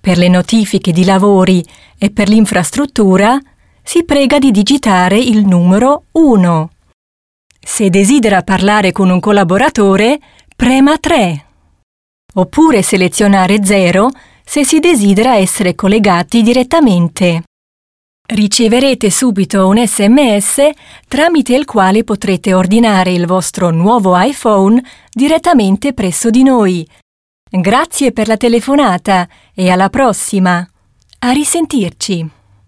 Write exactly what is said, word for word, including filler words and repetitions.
Per le notifiche di lavori e per l'infrastruttura si prega di digitare il numero uno. Se desidera parlare con un collaboratore, prema tre. Oppure selezionare zero se si desidera essere collegati direttamente. Riceverete subito un sms tramite il quale potrete ordinare il vostro nuovo iPhone direttamente presso di noi. Grazie per la telefonata e alla prossima. A risentirci.